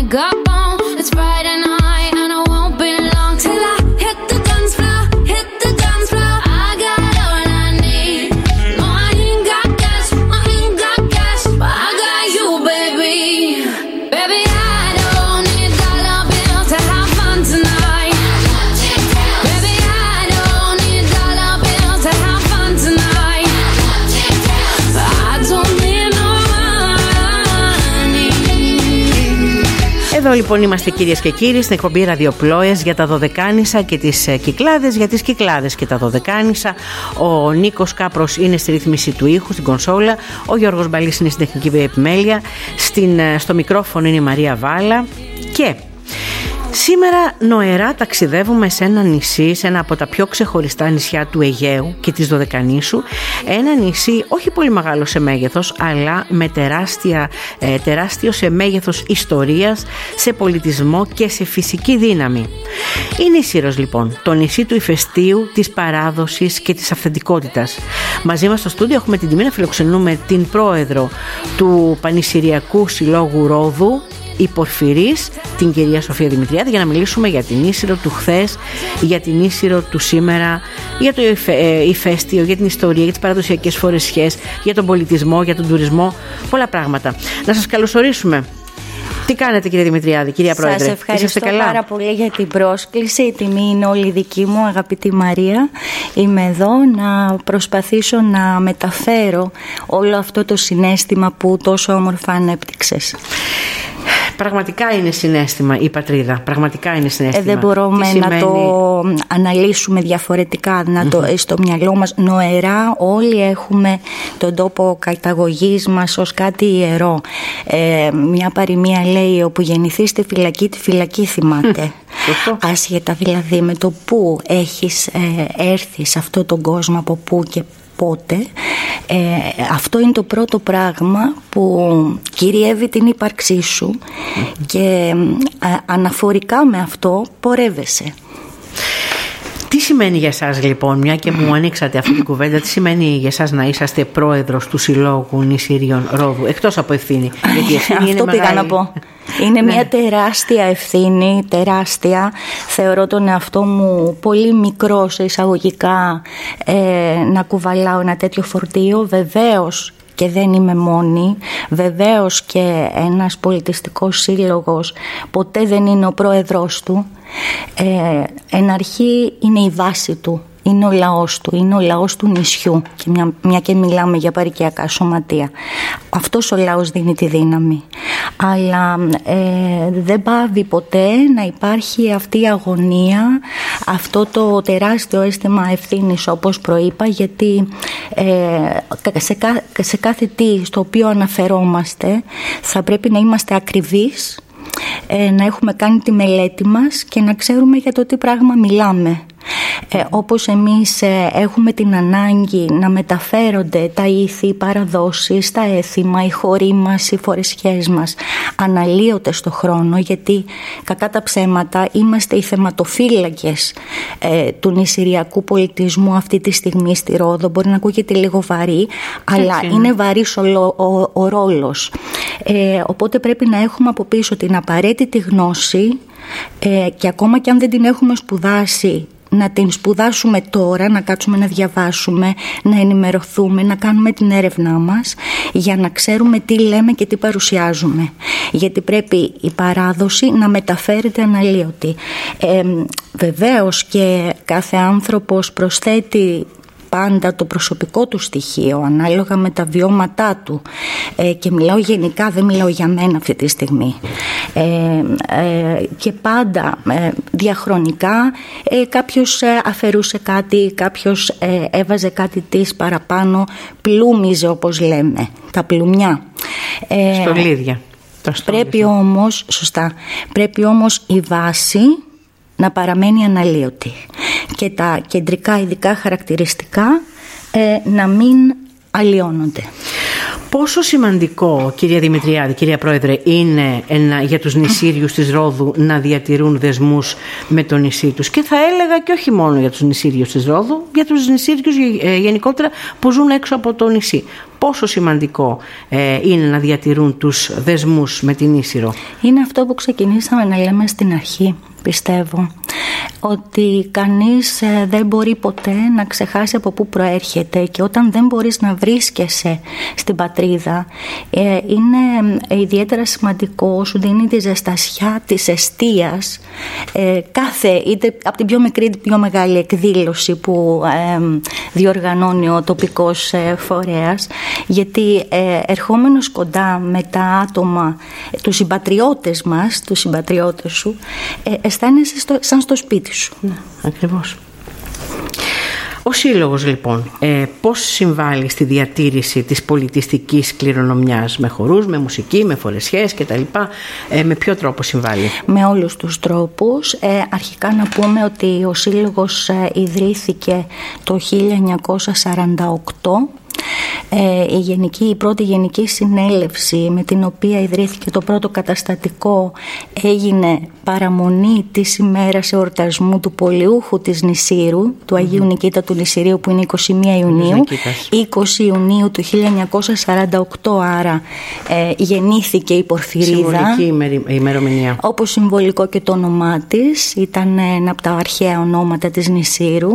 makeup on. It's Friday night and I won't be long till I hit the dance floor, hit the dance floor. I got all I need. No, I ain't got cash, but I got you, baby. Baby, I don't need dollar bills to have fun tonight. Baby, I don't need dollar bills to have fun tonight. I don't need no money. Εδώ λοιπόν είμαστε, κυρίες και κύριοι, στην εκπομπή Ραδιοπλόες για τα Δωδεκάνησα και τις Κυκλάδες, για τις Κυκλάδες και τα Δωδεκάνησα. Ο Νίκος Κάπρος είναι στη ρύθμιση του ήχου, στην κονσόλα. Ο Γιώργος Μπαλής είναι στην τεχνική επιμέλεια. Στο μικρόφωνο είναι η Μαρία Βάλα. Και σήμερα νοερά ταξιδεύουμε σε ένα νησί, σε ένα από τα πιο ξεχωριστά νησιά του Αιγαίου και της Δωδεκανήσου. Ένα νησί όχι πολύ μεγάλο σε μέγεθος, αλλά με τεράστιο σε μέγεθος ιστορίας, σε πολιτισμό και σε φυσική δύναμη. Είναι η Σύρος λοιπόν, το νησί του ηφαιστείου, της παράδοσης και της αυθεντικότητας. Μαζί μας στο στούντιο έχουμε την τιμή να φιλοξενούμε την πρόεδρο του Πανησυριακού Συλλόγου Ρόδου, η Πορφυρής, την κυρία Σοφία Δημητριάδη, για να μιλήσουμε για την Ίσυρο του χθες, για την Ίσυρο του σήμερα, για το ηφαίστειο, για την ιστορία, για τις παραδοσιακές φορεσιές, για τον πολιτισμό, για τον τουρισμό, πολλά πράγματα. Να σας καλωσορίσουμε. Τι κάνετε, κυρία Δημητριάδη, κυρία Πρόεδρε? Σας ευχαριστώ πάρα πολύ για την πρόσκληση. Η τιμή είναι όλη δική μου, αγαπητή Μαρία. Είμαι εδώ να προσπαθήσω να μεταφέρω όλο αυτό το συναίσθημα που τόσο όμορφα ανέπτυξες. Πραγματικά είναι συναίσθημα η πατρίδα. Πραγματικά είναι συναίσθημα. Δεν μπορούμε να το αναλύσουμε διαφορετικά, στο μυαλό μας. Νοερά όλοι έχουμε τον τόπο καταγωγής μας ως κάτι ιερό. Μια παροιμία λέει: όπου γεννηθεί στη φυλακή, τη φυλακή θυμάται. Άσχετα δηλαδή με το που έχεις έρθει σε αυτόν τον κόσμο, από πού και πότε, αυτό είναι το πρώτο πράγμα που κυριεύει την ύπαρξή σου και αναφορικά με αυτό πορεύεσαι. Τι σημαίνει για εσάς λοιπόν, μια και μου ανοίξατε αυτή την κουβέντα, τι σημαίνει για εσάς να είσαστε πρόεδρος του Συλλόγου Νησιρίων Ρόδου, εκτός από ευθύνη? Γιατί ευθύνη αυτό πήγα να πω. Είναι μια τεράστια ευθύνη, τεράστια. Θεωρώ τον εαυτό μου πολύ μικρό σε εισαγωγικά να κουβαλάω ένα τέτοιο φορτίο. Βεβαίως και δεν είμαι μόνη. Βεβαίως και ένας πολιτιστικός σύλλογος ποτέ δεν είναι ο πρόεδρος του. Εν αρχή είναι η βάση του. Είναι ο λαός του, είναι ο λαός του νησιού, και μια και μιλάμε για παροικιακά σωματεία. Αυτός ο λαός δίνει τη δύναμη. Αλλά δεν πάβει ποτέ να υπάρχει αυτή η αγωνία, αυτό το τεράστιο αίσθημα ευθύνης, όπως προείπα, γιατί σε κάθε τι στο οποίο αναφερόμαστε θα πρέπει να είμαστε ακριβείς, να έχουμε κάνει τη μελέτη μας και να ξέρουμε για το τι πράγμα μιλάμε. Όπως εμείς έχουμε την ανάγκη να μεταφέρονται τα ήθη, οι παραδόσεις, τα έθιμα, οι χωροί μας, οι φορεσιές μας αναλύονται στο χρόνο, γιατί κακά τα ψέματα είμαστε οι θεματοφύλακες του νησιριακού πολιτισμού αυτή τη στιγμή στη Ρόδο. Μπορεί να ακούγεται λίγο βαρύ, αλλά είναι βαρύς ο ρόλος. Οπότε πρέπει να έχουμε από πίσω την απαραίτητη γνώση, και ακόμα και αν δεν την έχουμε σπουδάσει, να την σπουδάσουμε τώρα, να κάτσουμε να διαβάσουμε, να ενημερωθούμε, να κάνουμε την έρευνά μας, για να ξέρουμε τι λέμε και τι παρουσιάζουμε. Γιατί πρέπει η παράδοση να μεταφέρεται αναλύωτη. Βεβαίως και κάθε άνθρωπος προσθέτει πάντα το προσωπικό του στοιχείο ανάλογα με τα βιώματά του, και μιλάω γενικά, δεν μιλάω για μένα αυτή τη στιγμή, και πάντα διαχρονικά κάποιος αφαιρούσε κάτι, κάποιος έβαζε κάτι της παραπάνω, πλούμιζε όπως λέμε, τα πλουμιά, στολίδια. Πρέπει όμως η βάση να παραμένει αναλύωτη και τα κεντρικά ειδικά χαρακτηριστικά να μην αλλοιώνονται. Πόσο σημαντικό, κυρία Δημητριάδη, κυρία Πρόεδρε, είναι για τους νησίριους της Ρόδου να διατηρούν δεσμούς με το νησί τους? Και θα έλεγα και όχι μόνο για τους νησίριους της Ρόδου, για τους νησίριους γενικότερα που ζουν έξω από το νησί. Πόσο σημαντικό είναι να διατηρούν τους δεσμούς με την Ίσυρο? Είναι αυτό που ξεκινήσαμε να λέμε στην αρχή, πιστεύω. Ότι κανείς δεν μπορεί ποτέ να ξεχάσει από πού προέρχεται, και όταν δεν μπορείς να βρίσκεσαι στην πατρίδα, είναι ιδιαίτερα σημαντικό, σου δίνει τη ζεστασιά της εστίας είτε από την πιο μικρή την πιο μεγάλη εκδήλωση που διοργανώνει ο τοπικός φορέας, γιατί ερχόμενος κοντά με τα άτομα, τους συμπατριώτες μας, τους συμπατριώτες σου, αισθάνεσαι σαν στο σπίτι σου. Ναι, ακριβώς. Ο Σύλλογος λοιπόν πώς συμβάλλει στη διατήρηση της πολιτιστικής κληρονομιάς, με χορούς, με μουσική, με φορεσιές κτλ? Με ποιο τρόπο συμβάλλει? Με όλους τους τρόπους. Αρχικά να πούμε ότι ο Σύλλογος ιδρύθηκε το 1948. Η πρώτη γενική συνέλευση με την οποία ιδρύθηκε το πρώτο καταστατικό έγινε παραμονή της ημέρας εορτασμού του πολιούχου της Νησύρου, του Αγίου Νικήτα του Νησυρίου, που είναι 21 Ιουνίου. 20 Ιουνίου του 1948, άρα γεννήθηκε η Πορφυρίδα. Συμβολική ημερομηνία. Όπως συμβολικό και το όνομά της, ήταν ένα από τα αρχαία ονόματα της Νησύρου.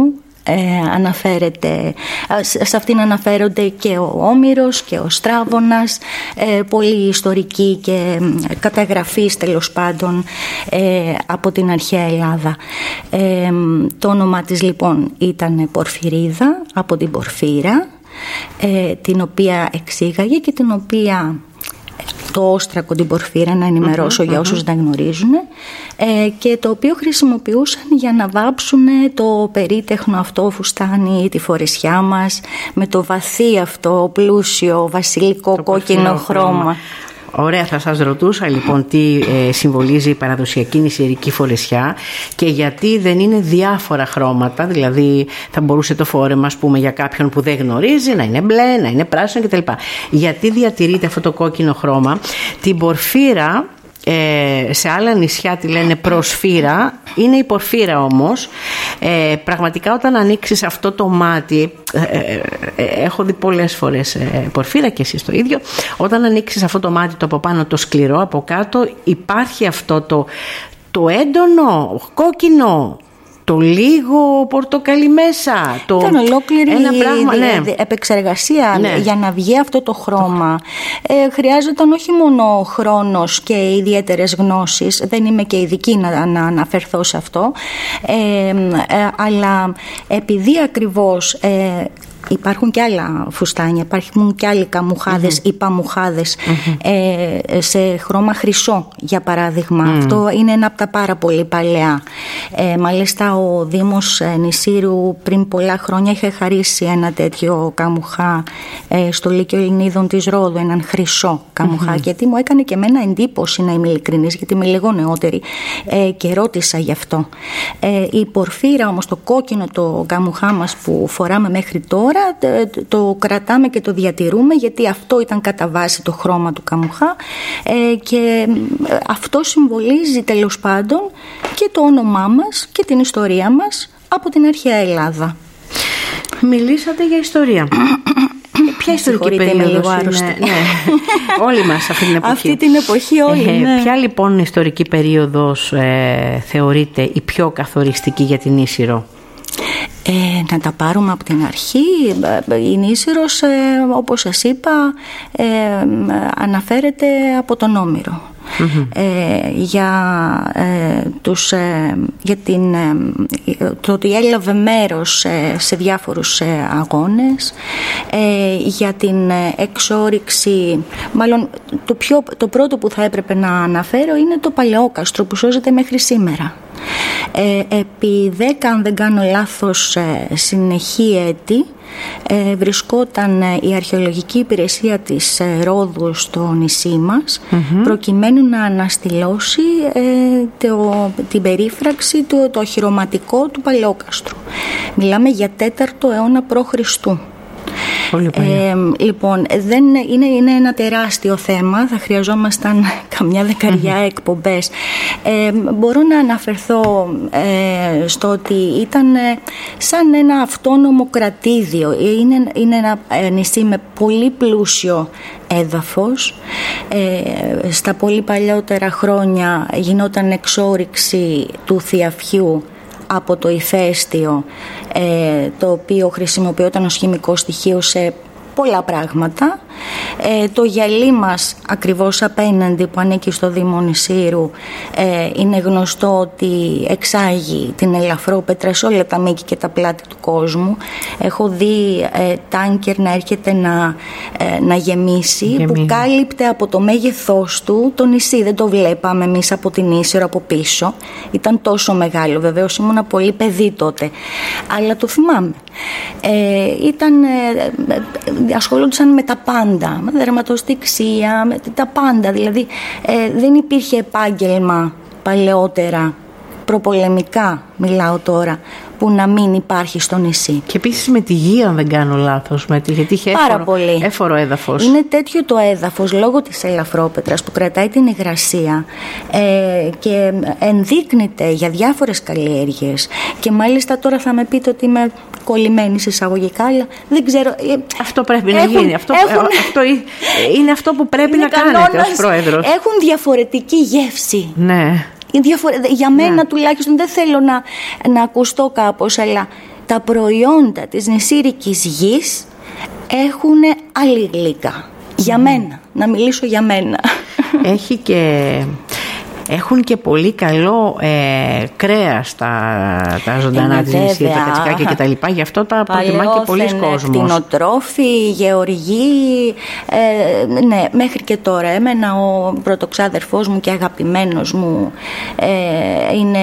Σε αυτήν αναφέρονται και ο Όμηρος και ο Στράβωνας, πολύ ιστορικοί και καταγραφείς τέλος πάντων από την αρχαία Ελλάδα. Το όνομα της λοιπόν ήταν Πορφυρίδα, από την Πορφύρα, την οποία εξήγαγε και την οποία... το όστρακο, την Πορφύρα, να ενημερώσω για όσους δεν γνωρίζουν, και το οποίο χρησιμοποιούσαν για να βάψουν το περίτεχνο αυτό φουστάνι, τη φορεσιά μας, με το βαθύ αυτό πλούσιο βασιλικό κόκκινο χρώμα. Ωραία, θα σας ρωτούσα λοιπόν τι συμβολίζει η παραδοσιακή νησιερική φορεσιά και γιατί δεν είναι διάφορα χρώματα, δηλαδή θα μπορούσε το φόρεμα, ας πούμε, για κάποιον που δεν γνωρίζει να είναι μπλε, να είναι πράσινο κτλ. Γιατί διατηρείται αυτό το κόκκινο χρώμα? Την Πορφύρα σε άλλα νησιά τη λένε προσφύρα, είναι η Πορφύρα όμως. Πραγματικά όταν ανοίξεις αυτό το μάτι, έχω δει πολλές φορές Πορφύρα και εσείς το ίδιο, όταν ανοίξεις αυτό το μάτι, το από πάνω το σκληρό, από κάτω υπάρχει αυτό το έντονο κόκκινο, το λίγο πορτοκαλί μέσα. Ήταν ολόκληρη επεξεργασία για να βγει αυτό το χρώμα. Χρειάζονταν όχι μόνο χρόνος και ιδιαίτερες γνώσεις, δεν είμαι και ειδική να αναφερθώ σε αυτό, αλλά επειδή ακριβώς υπάρχουν και άλλα φουστάνια, υπάρχουν και άλλοι καμουχάδες ή παμουχάδες σε χρώμα χρυσό, για παράδειγμα. Αυτό είναι ένα από τα πάρα πολύ παλαιά. Μάλιστα ο Δήμος Νησύρου πριν πολλά χρόνια είχε χαρίσει ένα τέτοιο καμουχά στο Λύκειο Ελληνίδων της Ρόδου, έναν χρυσό καμουχά, γιατί μου έκανε και εμένα εντύπωση, να είμαι ειλικρινής, γιατί είμαι λίγο νεότερη και ρώτησα γι' αυτό. Η Πορφύρα όμως, το κόκκινο το καμουχά μας που φοράμε μέχρι τώρα, το κρατάμε και το διατηρούμε, γιατί αυτό ήταν κατά βάση το χρώμα του καμουχά, και αυτό συμβολίζει τέλος πάντων και το όνομά μας και την ιστορία μας από την αρχαία Ελλάδα. Μιλήσατε για ιστορία. Ποια ιστορική περίοδος είναι? Όλοι μας αυτή την εποχή. Αυτή την εποχή όλοι, Ποια λοιπόν ιστορική περίοδος θεωρείται η πιο καθοριστική για την Ίσυρο? Να τα πάρουμε από την αρχή. Η Νήσυρος, όπως σας είπα, αναφέρεται από τον Όμηρο. Το ότι έλαβε μέρος σε διάφορους αγώνες, για την εξόρυξη, μάλλον το πρώτο που θα έπρεπε να αναφέρω είναι το Παλαιόκαστρο που σώζεται μέχρι σήμερα. Επί 10, αν δεν κάνω λάθος, συνεχή έτη βρισκόταν η αρχαιολογική υπηρεσία της Ρόδου στο νησί μας, προκειμένου να αναστηλώσει την περίφραξη, το οχυρωματικό του Παλαιόκαστρου. Μιλάμε για 4ο αιώνα π.Χ. Πολύ λοιπόν, είναι ένα τεράστιο θέμα, θα χρειαζόμασταν καμιά δεκαριά εκπομπές. Μπορώ να αναφερθώ στο ότι ήταν σαν ένα αυτόνομο κρατήδιο. Είναι ένα νησί με πολύ πλούσιο έδαφος. Στα πολύ παλιότερα χρόνια γινόταν εξόρυξη του θιαφιού από το ηφαίστειο, το οποίο χρησιμοποιόταν ως χημικό στοιχείο σε πολλά πράγματα. Το γυαλί μας ακριβώς απέναντι που ανήκει στο Δήμο Νησύρου είναι γνωστό ότι εξάγει την ελαφρόπετρα σε όλα τα μήκη και τα πλάτη του κόσμου. Έχω δει τάνκερ να έρχεται να γεμίσει, που κάλυπτε από το μέγεθός του το νησί. Δεν το βλέπαμε εμείς από την Ίσυρο από πίσω, ήταν τόσο μεγάλο. Βεβαίως ήμουν πολύ παιδί τότε, αλλά το θυμάμαι. Ασχολούνταν με τα πάντα, με δερματοστιξία, με τα πάντα. Δηλαδή δεν υπήρχε επάγγελμα παλαιότερα, προπολεμικά μιλάω τώρα, που να μην υπάρχει στο νησί. Και επίσης με τη γη, αν δεν κάνω λάθος, γιατί είχε έφορο έδαφος. Είναι τέτοιο το έδαφος λόγω της ελαφρόπετρας που κρατάει την υγρασία και ενδείκνυται για διάφορες καλλιέργειες. Και μάλιστα τώρα θα με πείτε ότι είμαι κολλημένη εισαγωγικά, αλλά δεν ξέρω. Αυτό πρέπει να γίνει. Αυτό είναι αυτό που πρέπει να κάνετε ως πρόεδρος. Έχουν διαφορετική γεύση. Ναι. Για μένα τουλάχιστον, δεν θέλω να ακουστώ κάπως, αλλά τα προϊόντα της νησίρικης γης έχουν άλλη γλύκα. Για μένα, να μιλήσω για μένα. Έχουν και πολύ καλό κρέας τα ζωντανά της νησί, τα κατσικάκια και τα λοιπά. Γι' αυτό τα προτιμά και πολλοί κόσμος. Κτηνοτρόφοι, γεωργοί, ναι, μέχρι και τώρα. Εμένα ο πρωτοξάδερφός μου και αγαπημένος μου είναι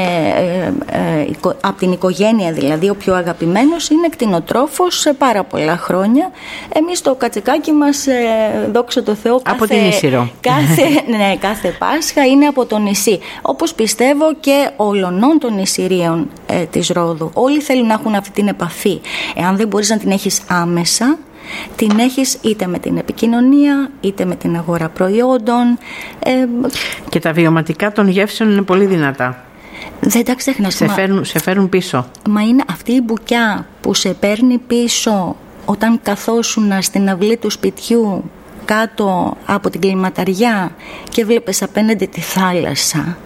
από την οικογένεια, δηλαδή ο πιο αγαπημένος είναι κτηνοτρόφος σε πάρα πολλά χρόνια. Εμείς το κατσικάκι μας, δόξα τω Θεώ, από την Ίσυρο. Κάθε Πάσχα είναι από τον νησί. Όπως πιστεύω και ολονών των νησιρίων της Ρόδου. Όλοι θέλουν να έχουν αυτή την επαφή. Εάν δεν μπορείς να την έχεις άμεσα, την έχεις είτε με την επικοινωνία, είτε με την αγορά προϊόντων. Και τα βιωματικά των γεύσεων είναι πολύ δυνατά. Δεν τα ξεχνάς. Σε φέρουν πίσω. Μα είναι αυτή η μπουκιά που σε παίρνει πίσω όταν καθόσουν στην αυλή του σπιτιού κάτω από την κλιματαριά και βλέπεις απέναντι τη θάλασσα.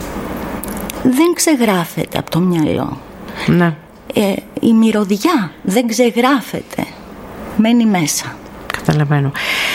Δεν ξεγράφεται από το μυαλό. Ναι. Η μυρωδιά δεν ξεγράφεται. Μένει μέσα. Καταλαβαίνω.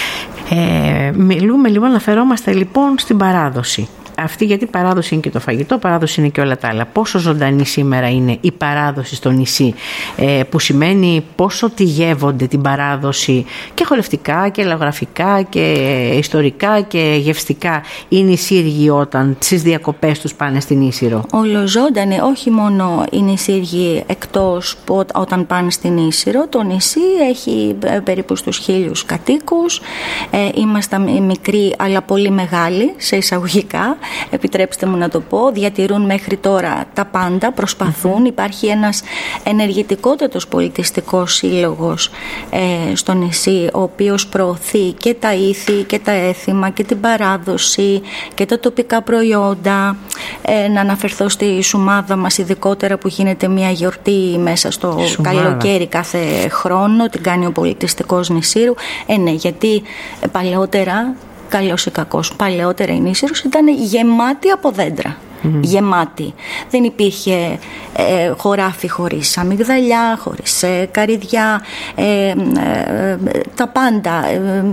Μιλούμε λίγο, αναφερόμαστε λοιπόν στην παράδοση. Αυτή, γιατί παράδοση είναι και το φαγητό, παράδοση είναι και όλα τα άλλα. Πόσο ζωντανή σήμερα είναι η παράδοση στο νησί, που σημαίνει πόσο τη γεύονται την παράδοση και χορευτικά και λαογραφικά και ιστορικά και γευστικά οι νησίργοι όταν στις διακοπές τους πάνε στην Ίσυρο. Ολοζώντανοι, όχι μόνο οι νησίργοι εκτός που όταν πάνε στην Ίσυρο. Το νησί έχει περίπου στους 1.000 κατοίκους. Είμαστε μικροί αλλά πολύ μεγάλοι σε εισαγωγικά. Επιτρέψτε μου να το πω, διατηρούν μέχρι τώρα τα πάντα, προσπαθούν. Υπάρχει ένας ενεργητικότατος πολιτιστικός σύλλογος στο νησί, ο οποίος προωθεί και τα ήθη και τα έθιμα και την παράδοση και τα τοπικά προϊόντα. Να αναφερθώ στη Σουμάδα μας ειδικότερα, που γίνεται μια γιορτή μέσα στο καλοκαίρι κάθε χρόνο, την κάνει ο πολιτιστικός Νησύρου. Ναι, γιατί παλαιότερα, καλός ή κακός, παλαιότερα η Νήσυρος ήταν γεμάτη από δέντρα. Γεμάτη. Δεν υπήρχε χωράφι χωρίς αμυγδαλιά, χωρίς καρυδιά, τα πάντα.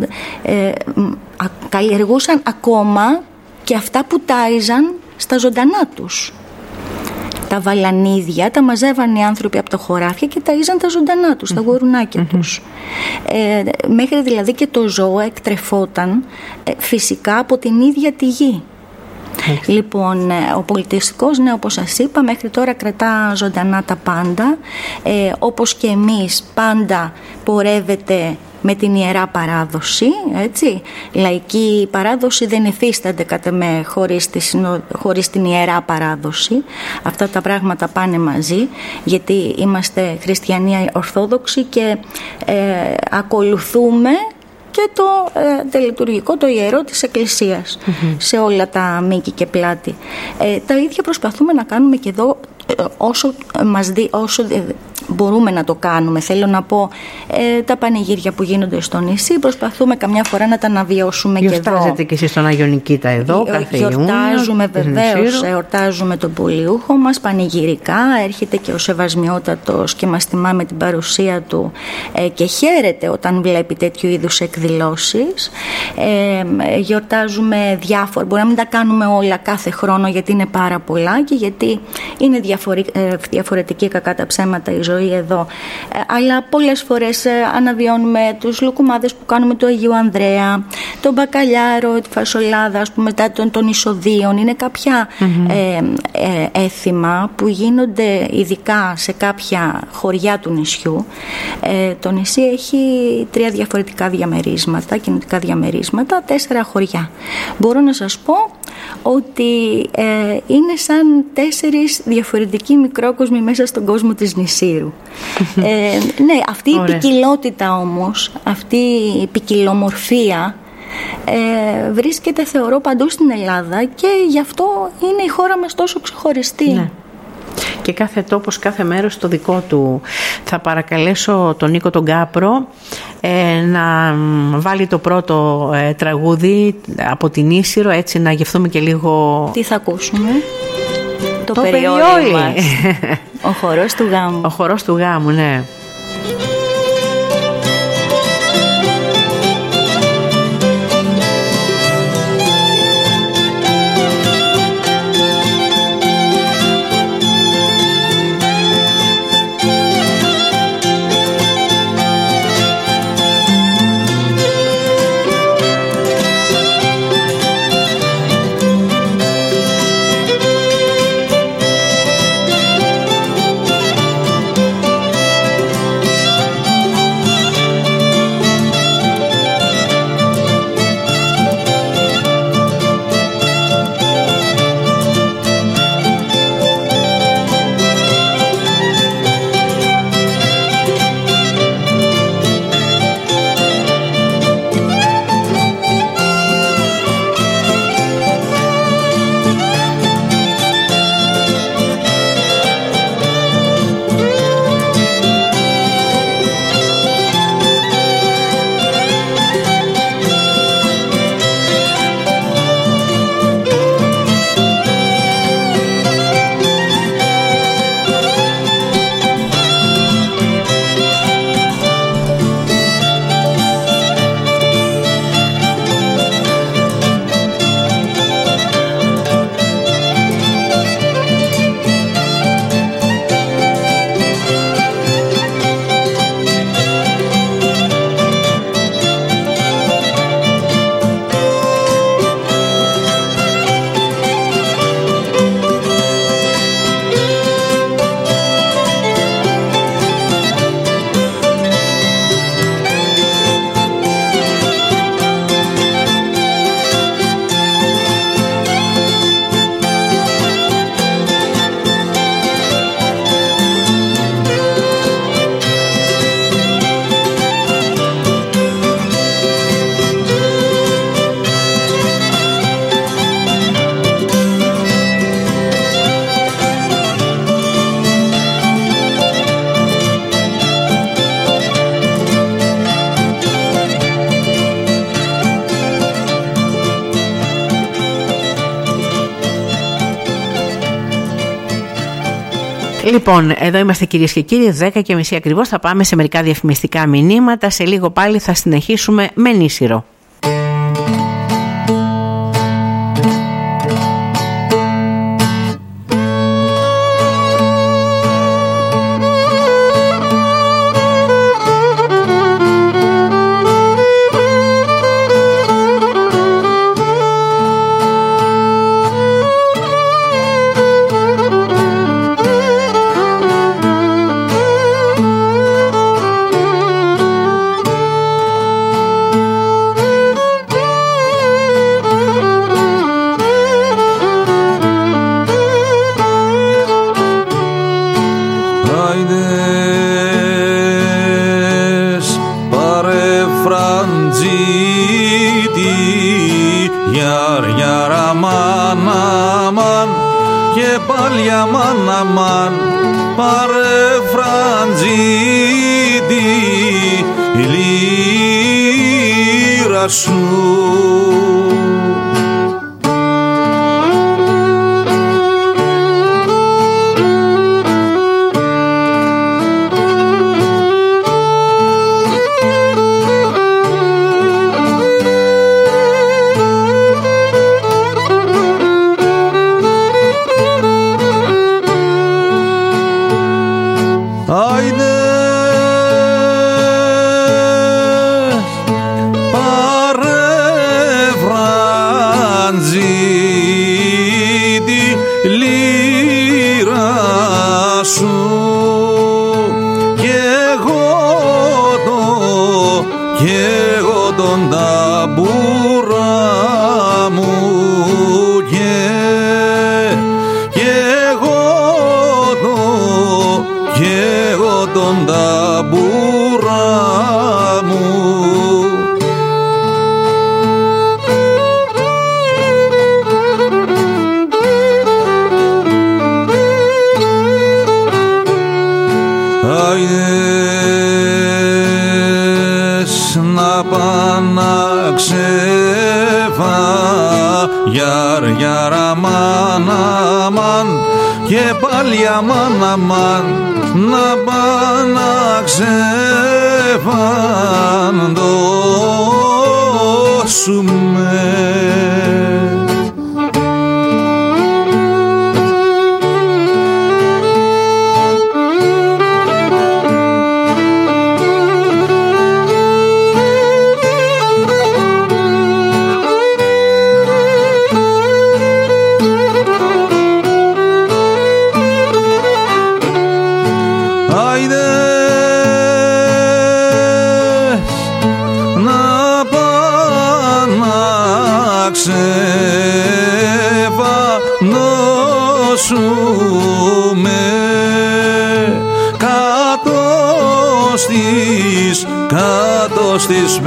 Καλλιεργούσαν ακόμα και αυτά που τάιζαν στα ζωντανά τους. Τα βαλανίδια τα μαζεύαν οι άνθρωποι από τα χωράφια και ταΐζαν τα ζωντανά τους, τα γουρουνάκια τους. Μέχρι δηλαδή και το ζώο εκτρεφόταν φυσικά από την ίδια τη γη. Λοιπόν, ο πολιτιστικός, ναι, όπως σας είπα, μέχρι τώρα κρατά ζωντανά τα πάντα. Όπως και εμείς, πάντα πορεύεται με την Ιερά Παράδοση, έτσι. Λαϊκή παράδοση δεν υφίστανται κατά με χωρίς την Ιερά Παράδοση. Αυτά τα πράγματα πάνε μαζί, γιατί είμαστε χριστιανοί ορθόδοξοι και ακολουθούμε και το τελετουργικό, το ιερό της Εκκλησίας σε όλα τα μήκη και πλάτη. Τα ίδια προσπαθούμε να κάνουμε και εδώ όσο μπορούμε να το κάνουμε. Θέλω να πω, τα πανηγύρια που γίνονται στο νησί προσπαθούμε καμιά φορά να τα αναβιώσουμε και εδώ. Γιορτάζετε και εσείς στον Άγιο Νικήτα εδώ κάθε Ιούνιο? Γιορτάζουμε βεβαίως, εορτάζουμε τον πολιούχο μας πανηγυρικά. Έρχεται και ο Σεβασμιότατος και μας τιμά με την παρουσία του και χαίρεται όταν βλέπει τέτοιου είδους εκδηλώσεις. Γιορτάζουμε διάφορα, μπορεί να μην τα κάνουμε όλα κάθε χρόνο γιατί είναι πάρα πολλά και γιατί είναι διαφορετική κακά τα ψέματα η ζωή εδώ, αλλά πολλές φορές αναβιώνουμε τους λουκουμάδες που κάνουμε του Αγίου Ανδρέα, τον μπακαλιάρο, τη φασολάδα, ας πούμε, μετά των εισοδείων. Είναι κάποια έθιμα που γίνονται ειδικά σε κάποια χωριά του νησιού. Το νησί έχει 3 διαφορετικά διαμερίσματα, κοινοτικά διαμερίσματα, 4 χωριά. Μπορώ να σας πω ότι είναι σαν 4 διαφορετικοί μικρόκοσμοι μέσα στον κόσμο της Νησίρου. Ναι, αυτή η ποικιλότητα όμως, αυτή η ποικιλομορφία βρίσκεται, θεωρώ, παντού στην Ελλάδα και γι' αυτό είναι η χώρα μας τόσο ξεχωριστή. Ναι. Και κάθε τόπος, κάθε μέρος το δικό του. Θα παρακαλέσω τον Νίκο τον Κάπρο να βάλει το πρώτο τραγούδι από την Ίσυρο, έτσι να γευθούμε και λίγο. Τι θα ακούσουμε? Το περιόλι μας. Ο χορός του γάμου. Ο χορός του γάμου, ναι. Λοιπόν, εδώ είμαστε κυρίες και κύριοι, 10:30 ακριβώς. Θα πάμε σε μερικά διαφημιστικά μηνύματα. Σε λίγο πάλι θα συνεχίσουμε με Νήσυρο. γιαρ αμάν αμάν και πάλι αμάν αμάν πάρε φραντζίτη η λύρα σου. Γιαρ αμάν αμάν και πάλι αμάν αμάν να πάνε να ξεφαντώσουμε. Κάτω στις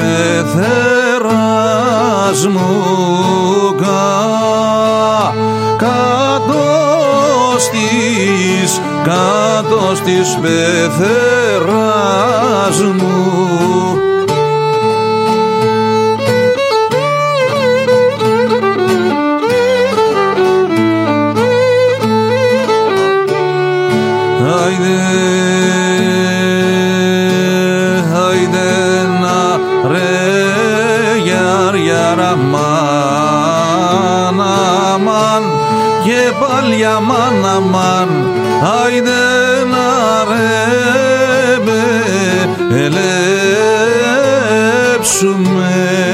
πεθεράς μου, κάτω στις πεθεράς μου. Αμάν αμάν και πάλι αμάν αμάν άιντε να ρέμπε ελέψουμε.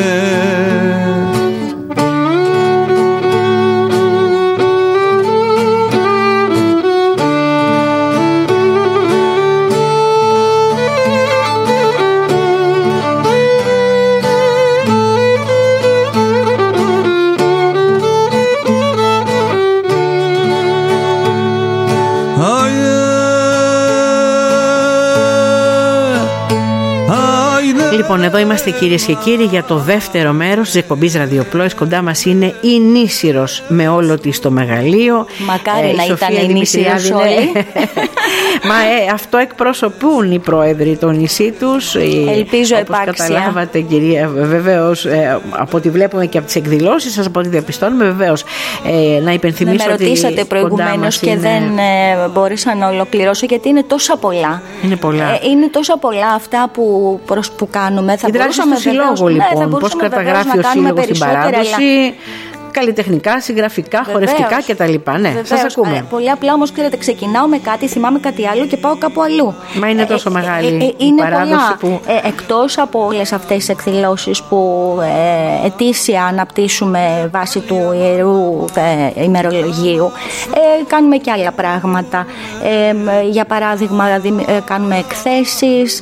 Λοιπόν, εδώ είμαστε κυρίες και κύριοι για το δεύτερο μέρος της εκπομπής Ραδιοπλόης. Κοντά μας είναι η Νήσυρος με όλο της το μεγαλείο. Μακάρι να ήταν η Νήσυρος όλοι. Μα αυτό εκπροσωπούν οι πρόεδροι των νησί τους. Ελπίζω όπως επάξια. καταλάβατε κυρία, βεβαίως από ό,τι βλέπουμε και από τις εκδηλώσεις σας, από ό,τι διαπιστώνουμε, βεβαίως να υπενθυμίσω ότι με ρωτήσατε προηγουμένως και είναι... δεν μπόρεσα να ολοκληρώσω γιατί είναι τόσα πολλά. Είναι πολλά. Είναι τόσα πολλά αυτά που κάνουμε. Θα η δράση του συλλόγου λοιπόν, πώς καταγράφει ο σύλλογος την παράδοση, καλλιτεχνικά, συγγραφικά, χορευτικά κτλ. Ναι, σας ακούμε. Πολύ απλά όμως, ξέρετε, ξεκινάω με κάτι, θυμάμαι κάτι άλλο και πάω κάπου αλλού. Μα είναι τόσο μεγάλη η παράδοση πολλά, που... εκτός από όλες αυτές τις εκδηλώσεις που ετήσια αναπτύσσουμε βάσει του Ιερού ημερολογίου, κάνουμε και άλλα πράγματα. Για παράδειγμα, κάνουμε εκθέσεις,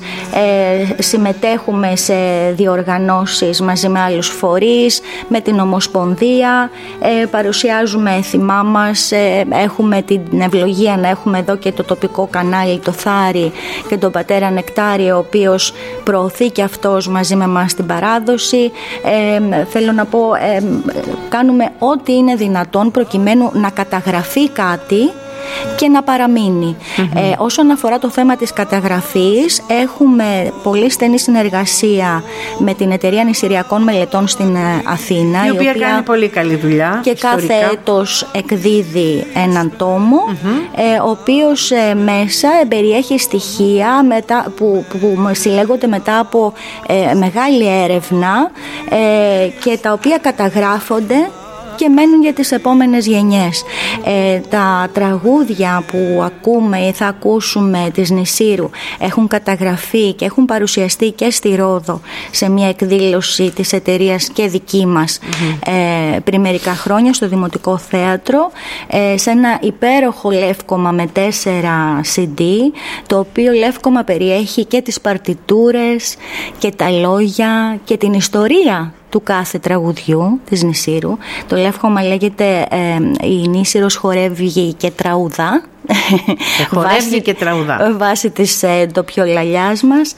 συμμετέχουμε σε διοργανώσεις μαζί με άλλους φορείς, με την Ομοσπονδία. παρουσιάζουμε θυμά μας, έχουμε την ευλογία να έχουμε εδώ και το τοπικό κανάλι, το Θάρι, και τον πατέρα Νεκτάριο, ο οποίος προωθεί και αυτός μαζί με εμάς την παράδοση. Θέλω να πω, κάνουμε ό,τι είναι δυνατόν προκειμένου να καταγραφεί κάτι και να παραμείνει. Όσον αφορά το θέμα της καταγραφής, έχουμε πολύ στενή συνεργασία με την Εταιρεία Νησηριακών Μελετών στην Αθήνα, η οποία κάνει πολύ καλή δουλειά και ιστορικά. κάθε έτος εκδίδει έναν τόμο, ο οποίος μέσα περιέχει στοιχεία που συλλέγονται μετά από μεγάλη έρευνα και τα οποία καταγράφονται και μένουν για τις επόμενες γενιές. Τα τραγούδια που ακούμε ή θα ακούσουμε της Νησήρου έχουν καταγραφεί και έχουν παρουσιαστεί και στη Ρόδο σε μια εκδήλωση της εταιρείας και δική μας πριν μερικά χρόνια στο Δημοτικό Θέατρο, σε ένα υπέροχο λεύκομα με 4 CD, το οποίο λεύκομα περιέχει και τις παρτιτούρες και τα λόγια και την ιστορία του κάθε τραγουδιού της Νησήρου. Το λεύκομα λέγεται «Η Νήσηρος χορεύει και τραουδά». Χορεύει και τραουδά. Βάσει της ντοπιολαλιάς μας.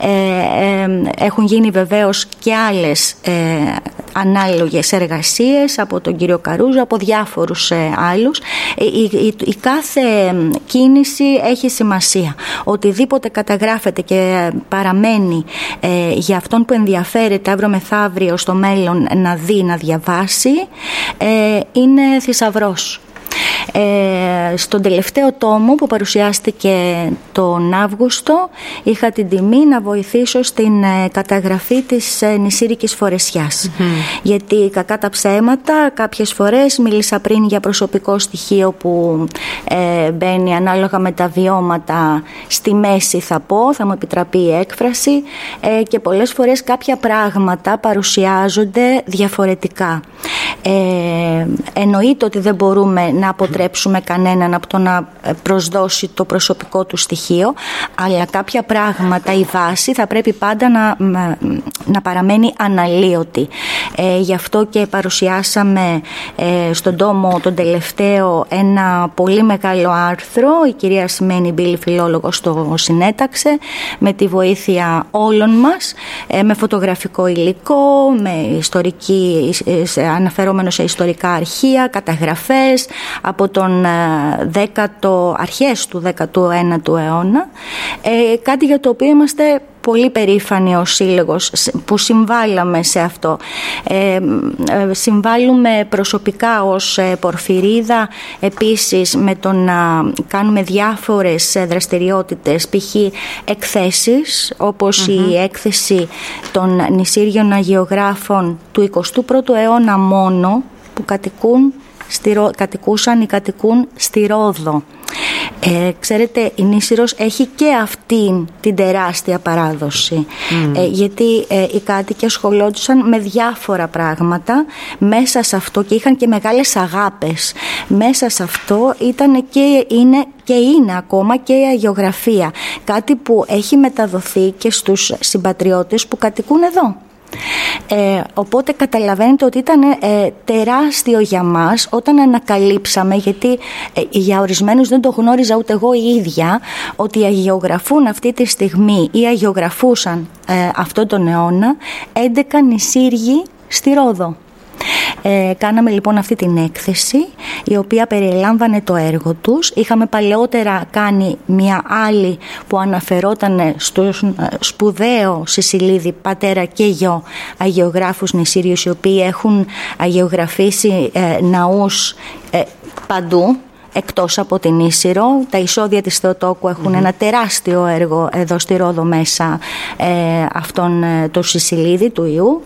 Έχουν γίνει βεβαίως και άλλες ανάλογες εργασίες από τον κύριο Καρούζο, από διάφορους άλλους. Η κάθε κίνηση έχει σημασία. Οτιδήποτε καταγράφεται και παραμένει για αυτόν που ενδιαφέρεται αύριο μεθαύριο στο μέλλον να δει, να διαβάσει, είναι θησαυρός. Στον τελευταίο τόμο που παρουσιάστηκε τον Αύγουστο, είχα την τιμή να βοηθήσω στην καταγραφή της νησήρικης φορεσιάς. Γιατί κακά τα ψέματα, κάποιες φορές μίλησα πριν για προσωπικό στοιχείο που μπαίνει ανάλογα με τα βιώματα στη μέση, θα μου επιτραπεί η έκφραση, και πολλές φορές κάποια πράγματα παρουσιάζονται διαφορετικά. Εννοείται ότι δεν μπορούμε να αποτρέψουμε κανέναν από το να προσδώσει το προσωπικό του στοιχείο, αλλά κάποια πράγματα, η βάση θα πρέπει πάντα να παραμένει αναλύωτη. Γι' αυτό και παρουσιάσαμε στον τόμο τον τελευταίο ένα πολύ μεγάλο άρθρο, η κυρία Σιμένη Μπίλη φιλόλογος το συνέταξε, με τη βοήθεια όλων μας, με φωτογραφικό υλικό, με αναφερόμενο σε ιστορικά αρχεία, καταγραφές από τον αρχές του 19ου αιώνα, κάτι για το οποίο είμαστε πολύ περήφανοι ως σύλλογος που συμβάλαμε σε αυτό. Συμβάλλουμε προσωπικά ως Πορφυρίδα επίσης με το να κάνουμε διάφορες δραστηριότητες, π.χ. εκθέσεις όπως η έκθεση των νησίριων αγιογράφων του 21ου αιώνα μόνο, που κατοικούσαν ή κατοικούν στη Ρόδο. Ξέρετε, η Νήσηρος έχει και αυτή την τεράστια παράδοση, γιατί οι κάτοικοι ασχολόντουσαν με διάφορα πράγματα μέσα σε αυτό και είχαν και μεγάλες αγάπες. Μέσα σε αυτό ήταν και είναι ακόμα και η αγιογραφία, κάτι που έχει μεταδοθεί και στους συμπατριώτες που κατοικούν εδώ. Οπότε καταλαβαίνετε ότι ήταν τεράστιο για μας όταν ανακαλύψαμε, γιατί για ορισμένους δεν το γνώριζα ούτε εγώ η ίδια, ότι αγιογραφούν αυτή τη στιγμή ή αγιογραφούσαν αυτόν τον αιώνα 11 νησίργοι στη Ρόδο. Κάναμε λοιπόν αυτή την έκθεση, η οποία περιλάμβανε το έργο τους. Είχαμε παλαιότερα κάνει μια άλλη που αναφερόταν στον σπουδαίο Σισιλίδη, πατέρα και γιο αγιογράφους νησίριους, οι οποίοι έχουν αγιογραφήσει ναούς παντού εκτός από την Ίσυρο. Τα εισόδια της Θεοτόκου έχουν ένα τεράστιο έργο εδώ στη Ρόδο μέσα, αυτόν το Σισιλίδη του Ιού.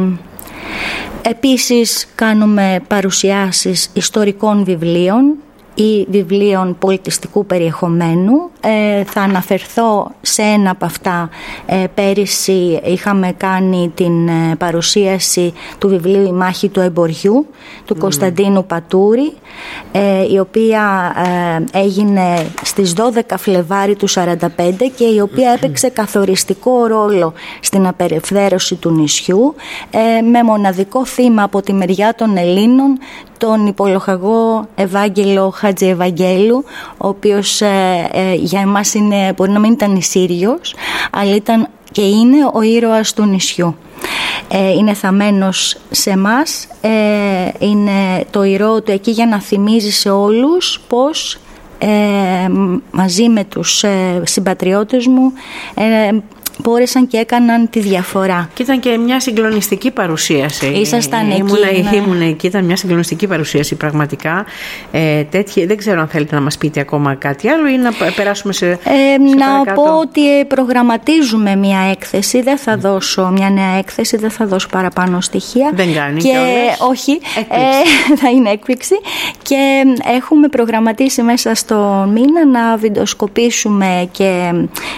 Επίσης κάνουμε παρουσιάσεις ιστορικών βιβλίων, ή βιβλίων πολιτιστικού περιεχομένου. Θα αναφερθώ σε ένα από αυτά. Πέρυσι είχαμε κάνει την παρουσίαση του βιβλίου «Η μάχη του εμποριού» του Κωνσταντίνου Πατούρη, η οποία έγινε στις 12 Φλεβάρι του 1945 και η οποία έπαιξε καθοριστικό ρόλο στην απελευθέρωση του νησιού, με μοναδικό θύμα από τη μεριά των Ελλήνων τον υπολοχαγό Ευάγγελο Χατζιευαγγέλου, ο οποίος για εμάς μπορεί να μην ήταν νησίριος, αλλά ήταν και είναι ο ήρωας του νησιού. Είναι θαμμένος σε εμάς, είναι το ηρώο του εκεί για να θυμίζει σε όλους πως μαζί με τους συμπατριώτες μου μπόρεσαν και έκαναν τη διαφορά. Και ήταν και μια συγκλονιστική παρουσίαση. Ήσασταν εκεί. Ήμουν εκεί, ήταν μια συγκλονιστική παρουσίαση πραγματικά. Δεν ξέρω αν θέλετε να μας πείτε ακόμα κάτι άλλο ή να περάσουμε σε να παρακάτω. πω ότι προγραμματίζουμε μια έκθεση. Δεν θα δώσω μια νέα έκθεση, δεν θα δώσω παραπάνω στοιχεία. Δεν κάνει και όχι, θα είναι έκπληξη. Και έχουμε προγραμματίσει μέσα στο μήνα να βιντεοσκοπήσουμε και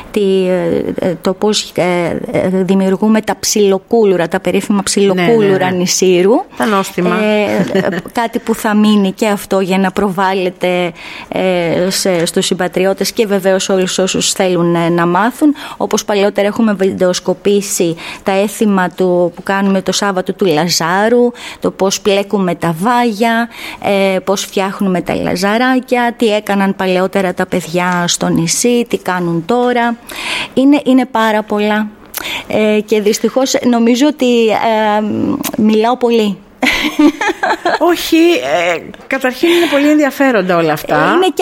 το πώς δημιουργούμε τα ψιλοκούλουρα, τα περίφημα ψιλοκούλουρα νησίρου. Τα νόστιμα. Κάτι που θα μείνει και αυτό για να προβάλλεται στους συμπατριώτες και βεβαίως όλους όσους θέλουν να μάθουν. Όπως παλαιότερα έχουμε βιντεοσκοπήσει τα έθιμα που κάνουμε το Σάββατο του Λαζάρου, το πώς πλέκουμε τα βάγια, πώς φτιάχνουμε τα λαζαράκια, τι έκαναν παλαιότερα τα παιδιά στο νησί, τι κάνουν τώρα. Είναι πάρα πολλά και δυστυχώς νομίζω ότι μιλάω πολύ. Όχι, καταρχήν είναι πολύ ενδιαφέροντα όλα αυτά.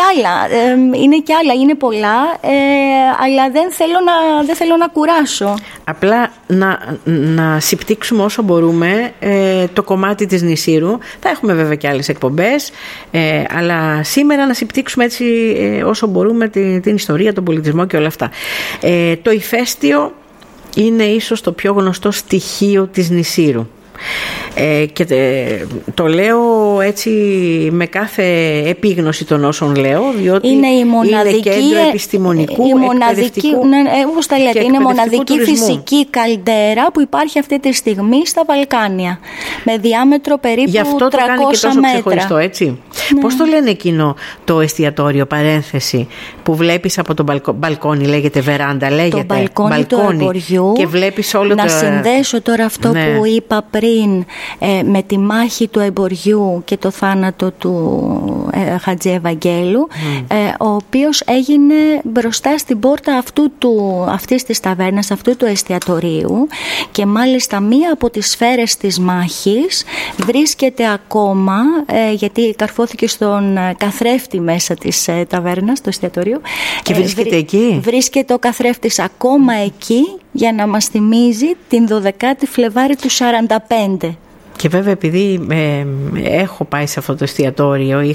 Είναι κι άλλα, είναι πολλά, αλλά δεν θέλω να κουράσω. Απλά να συμπτύξουμε όσο μπορούμε το κομμάτι της νησίρου. Θα έχουμε βέβαια και άλλες εκπομπές, αλλά σήμερα να συμπτύξουμε έτσι όσο μπορούμε την ιστορία, τον πολιτισμό και όλα αυτά. Το ηφαίστειο είναι ίσως το πιο γνωστό στοιχείο της νησίρου. Και το λέω έτσι με κάθε επίγνωση των όσων λέω, διότι είναι κέντρο επιστημονικού, εκπαιδευτικού όπως τα λέτε, είναι μοναδική τουρισμού. Φυσική καλντέρα που υπάρχει αυτή τη στιγμή στα Βαλκάνια, με διάμετρο περίπου 300 μέτρα. Γι' αυτό το κάνει και τόσο ξεχωριστό, έτσι. Ναι. Πώς το λένε εκείνο το εστιατόριο, παρένθεση, που βλέπεις από το μπαλκόνι, λέγεται βεράντα, λέγεται. Το μπαλκόνι του εμποριού. Και βλέπεις όλο να συνδέσω τώρα αυτό που είπα πριν με τη μάχη του εμποριού και το θάνατο του Χατζιευαγγέλου, ο οποίος έγινε μπροστά στην πόρτα αυτής της ταβέρνας, αυτού του εστιατορίου, και μάλιστα μία από τις σφαίρες της μάχης βρίσκεται ακόμα, γιατί καρφώθηκε στον καθρέφτη μέσα της ταβέρνας, το εστιατορίο. Και βρίσκεται εκεί. Βρίσκεται ο καθρέφτης ακόμα εκεί για να μας θυμίζει την 12η Φλεβάρι του 1945. Και βέβαια επειδή έχω πάει σε αυτό το εστιατόριο,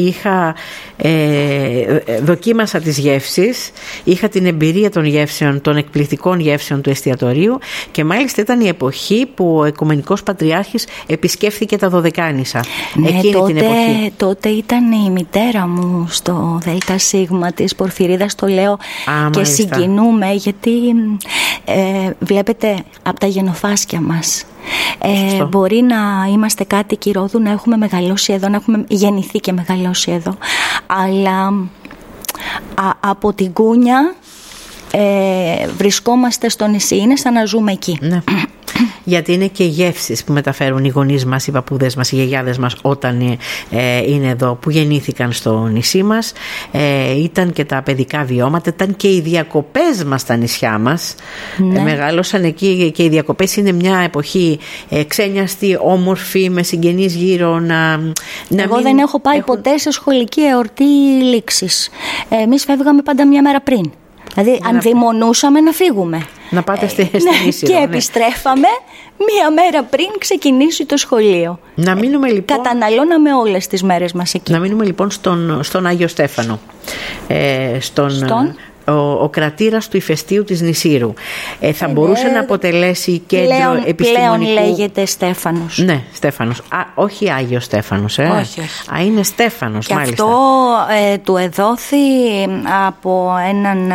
δοκίμασα τις γεύσεις, είχα την εμπειρία των γεύσεων, των εκπληκτικών γεύσεων του εστιατορίου, και μάλιστα ήταν η εποχή που ο Οικουμενικός Πατριάρχης επισκέφθηκε τα Δωδεκάνησα. Ναι, εκείνη την εποχή. Τότε ήταν η μητέρα μου στο ΔΣ της Πορφυρίδας, το λέω και συγκινούμε, γιατί βλέπετε από τα γενοφάσκια μας. Μπορεί να είμαστε κάτοικοι Ρόδου, να έχουμε μεγαλώσει εδώ, να έχουμε γεννηθεί και μεγαλώσει εδώ, αλλά από την Κούνια βρισκόμαστε στο νησί, είναι σαν να ζούμε εκεί. Ναι. Γιατί είναι και γεύσεις που μεταφέρουν οι γονείς μας, οι παππούδες μας, οι γιαγιάδες μας όταν είναι εδώ, που γεννήθηκαν στο νησί μας. Ήταν και τα παιδικά βιώματα, ήταν και οι διακοπές μας στα νησιά μας. Ναι. Μεγάλωσαν εκεί και οι διακοπές είναι μια εποχή ξένιαστη, όμορφη, με συγγενείς γύρω. Εγώ δεν έχω πάει ποτέ σε σχολική εορτή λήξης. Εμείς φεύγαμε πάντα μια μέρα πριν. Δηλαδή αν δημονούσαμε να φύγουμε. Να πάτε στην Ίσυρο. Και επιστρέφαμε μία μέρα πριν ξεκινήσει το σχολείο. Να μείνουμε λοιπόν. Καταναλώναμε όλες τις μέρες μας εκεί. Να μείνουμε λοιπόν στον Άγιο Στέφανο. ο κρατήρας του ηφαιστείου της Νησήρου. Θα μπορούσε να αποτελέσει κέντρο επιστημονικού... Πλέον λέγεται Στέφανος. Ναι, Στέφανος. Όχι Άγιος Στέφανος. Όχι. Είναι Στέφανος, και μάλιστα. Αυτό του εδόθη από έναν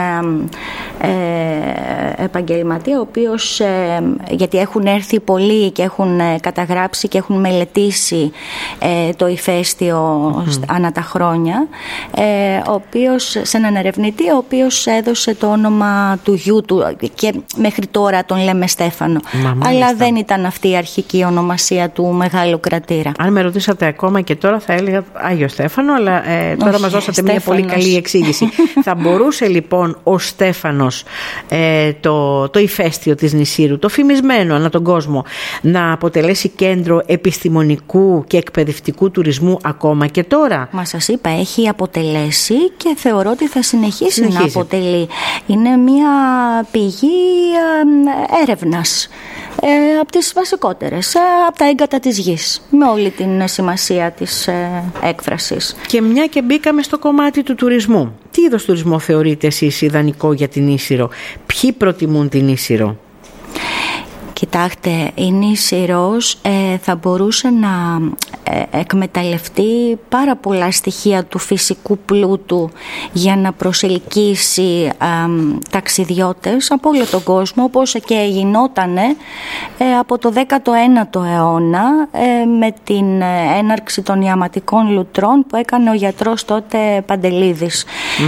επαγγελματία, ο οποίος, γιατί έχουν έρθει πολλοί και έχουν καταγράψει και έχουν μελετήσει το ηφαίστειο ανά τα χρόνια, ο οποίος, σε έναν ερευνητή, ο οποίος έδωσε το όνομα του γιού του και μέχρι τώρα τον λέμε Στέφανο. Αλλά δεν ήταν αυτή η αρχική ονομασία του μεγάλου κρατήρα. Αν με ρωτήσατε ακόμα και τώρα θα έλεγα Άγιο Στέφανο, αλλά τώρα μας δώσατε μια πολύ καλή εξήγηση. Θα μπορούσε λοιπόν ο Στέφανος, το ηφαίστειο της Νησήρου, το φημισμένο ανά τον κόσμο, να αποτελέσει κέντρο επιστημονικού και εκπαιδευτικού τουρισμού ακόμα και τώρα? Μα σας είπα, έχει αποτελέσει και θεωρώ ότι θα συνεχίσει να αποτελεί. Είναι μια πηγή έρευνας, από τις βασικότερες, από τα έγκατα της γης, με όλη την σημασία της έκφρασης. Και μια και μπήκαμε στο κομμάτι του τουρισμού, τι είδος τουρισμό θεωρείτε εσείς ιδανικό για την Ίσυρο? Ποιοι προτιμούν την Ίσυρο? Κοιτάξτε, η Νήσυρος θα μπορούσε να εκμεταλλευτεί πάρα πολλά στοιχεία του φυσικού πλούτου για να προσελκύσει ταξιδιώτες από όλο τον κόσμο, όπως και γινότανε από το 19ο αιώνα με την έναρξη των ιαματικών λουτρών που έκανε ο γιατρός τότε Παντελίδης.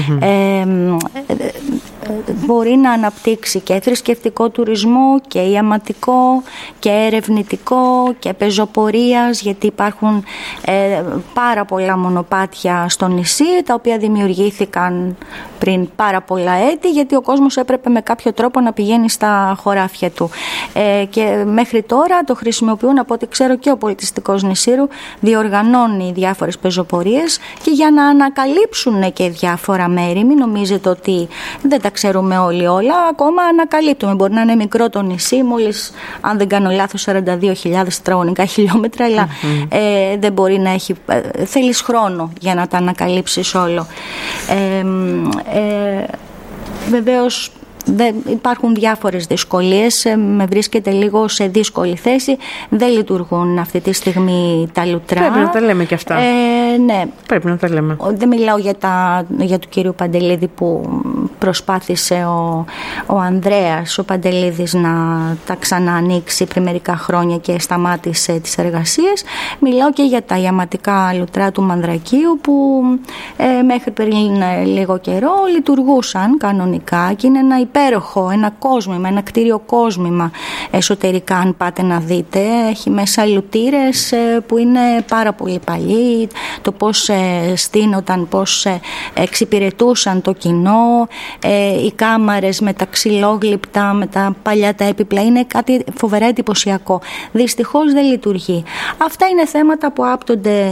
Μπορεί να αναπτύξει και θρησκευτικό τουρισμό και ιαματικό και ερευνητικό και πεζοπορίας, γιατί υπάρχουν πάρα πολλά μονοπάτια στο νησί, τα οποία δημιουργήθηκαν πριν πάρα πολλά έτη, γιατί ο κόσμος έπρεπε με κάποιο τρόπο να πηγαίνει στα χωράφια του, και μέχρι τώρα το χρησιμοποιούν, από ό,τι ξέρω, και ο πολιτιστικός Νησύρου διοργανώνει διάφορες πεζοπορίες και για να ανακαλύψουν και διάφορα μέρη. Μην νομίζετε ότι δεν τα ξέρουμε όλοι όλα, ακόμα ανακαλύπτουμε. Μπορεί να είναι μικρό το νησί, μόλις, αν δεν κάνω λάθος, 42.000 τετραγωνικά χιλιόμετρα, αλλά δεν μπορεί να έχει, θέλεις χρόνο για να τα ανακαλύψεις όλο. Βεβαίως υπάρχουν διάφορες δυσκολίες, με βρίσκεται λίγο σε δύσκολη θέση. Δεν λειτουργούν αυτή τη στιγμή τα λουτρά. Πρέπει να τα λέμε και αυτά. Ναι. Πρέπει να τα λέμε. Δεν μιλάω για του κύριου Παντελίδη, που προσπάθησε ο Ανδρέας ο Παντελίδης να τα ξαναανοίξει πριν μερικά χρόνια και σταμάτησε τις εργασίες. Μιλάω και για τα ιαματικά λουτρά του Μανδρακίου, που μέχρι πριν λίγο καιρό λειτουργούσαν κανονικά και είναι ένα υπέροχο, ένα κόσμημα, ένα κτίριο κόσμημα εσωτερικά. Αν πάτε να δείτε, έχει μέσα λουτήρες που είναι πάρα πολύ παλιοί, το πώς στείνονταν, πώς εξυπηρετούσαν το κοινό, οι κάμαρες με τα ξυλόγλυπτα, με τα παλιά τα έπιπλα, είναι κάτι φοβερά εντυπωσιακό. Δυστυχώς δεν λειτουργεί. Αυτά είναι θέματα που άπτονται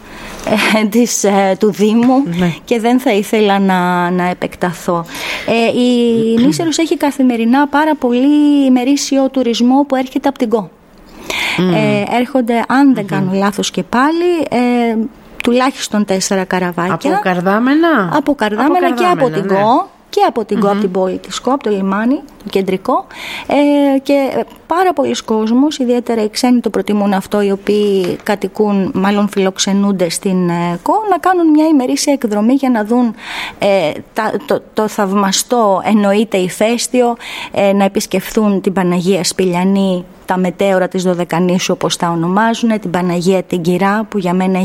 του Δήμου, και δεν θα ήθελα να επεκταθώ. Η Νήσυρος έχει καθημερινά πάρα πολύ ημερήσιο τουρισμό που έρχεται από την ΚΟ. Έρχονται, αν δεν κάνω λάθος και πάλι, τουλάχιστον 4 καραβάκια. Από Καρδάμενα? Από Καρδάμενα και από την ΚΟ. Και από την ΚΟ, από την πόλη της ΚΟ, από το λιμάνι, το κεντρικό, και πάρα πολλοί κόσμος, ιδιαίτερα οι ξένοι το προτιμούν αυτό, οι οποίοι κατοικούν, μάλλον φιλοξενούνται στην ΚΟ, να κάνουν μια ημερήσια εκδρομή για να δουν το θαυμαστό, εννοείται, ηφαίστειο, να επισκεφθούν την Παναγία Σπηλιανή, τα μετέωρα της Δωδεκανήσου, όπως τα ονομάζουν, την Παναγία την Κυρά, που για μένα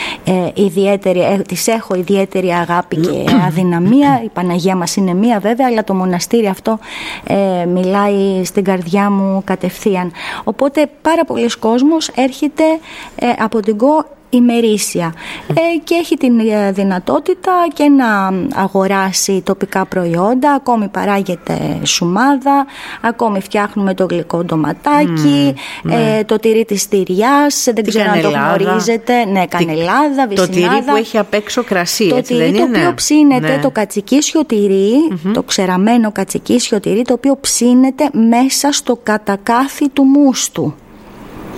της έχω ιδιαίτερη αγάπη και αδυναμία. Η Παναγία μας είναι μία βέβαια, αλλά το μοναστήρι αυτό μιλάει στην καρδιά μου κατευθείαν. Οπότε πάρα πολλοί κόσμος έρχεται από την ΚΟ ημερήσια, και έχει την δυνατότητα και να αγοράσει τοπικά προϊόντα. Ακόμη παράγεται σουμάδα, ακόμη φτιάχνουμε το γλυκό ντοματάκι, το τυρί της Στυριάς, δεν ξέρω αν το γνωρίζετε. Ναι, κανελάδα, βυσσινάδα. Το τυρί που έχει απ' έξω κρασί, έτσι δεν είναι? Το οποίο ψήνεται, το κατσικίσιο τυρί, το ξεραμένο κατσικίσιο τυρί, το οποίο ψήνεται μέσα στο κατακάθι του μούστου.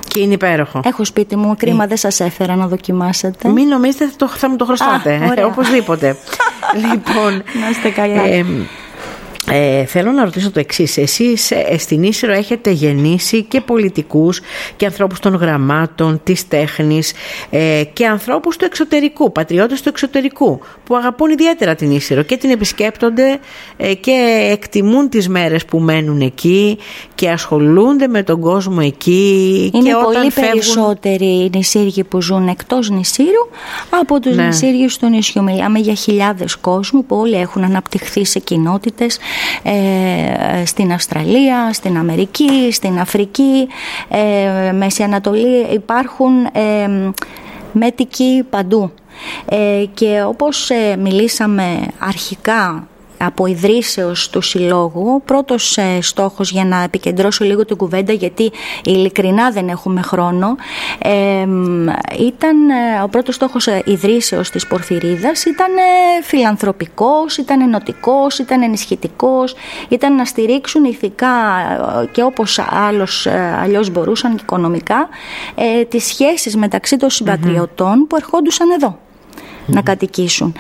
Και είναι υπέροχο. Έχω σπίτι μου, κρίμα δεν σας έφερα να δοκιμάσετε. Μην νομίζετε θα μου το χρωστάτε. Οπωσδήποτε. Λοιπόν, να είστε καλά. Θέλω να ρωτήσω το εξής. Εσείς στην Ίσυρο έχετε γεννήσει και πολιτικούς και ανθρώπους των γραμμάτων, της τέχνης και ανθρώπους του εξωτερικού, πατριώτες του εξωτερικού, που αγαπούν ιδιαίτερα την Ίσυρο και την επισκέπτονται και εκτιμούν τις μέρες που μένουν εκεί και ασχολούνται με τον κόσμο εκεί. Είναι και όταν πολύ φεύγουν... περισσότεροι οι νησίργοι που ζουν εκτός νησίρου από τους νησίργιους του νησιού. Μιλάμε για χιλιάδες κόσμου που όλοι έχουν αναπτυχθεί σε κοινότητες στην Αυστραλία, στην Αμερική, στην Αφρική, Μέση Ανατολή. Υπάρχουν μέτικοι παντού. Και όπως μιλήσαμε αρχικά από ιδρύσεως του Συλλόγου, ο πρώτος στόχος, για να επικεντρώσω λίγο την κουβέντα γιατί ειλικρινά δεν έχουμε χρόνο, ήταν ο πρώτος στόχος ιδρύσεως της Πορφυρίδας, ήταν φιλανθρωπικός, ήταν ενωτικός, ήταν ενισχυτικός, ήταν να στηρίξουν ηθικά και όπως αλλιώς μπορούσαν οικονομικά τις σχέσεις μεταξύ των συμπατριωτών που ερχόντουσαν εδώ να κατοικήσουν.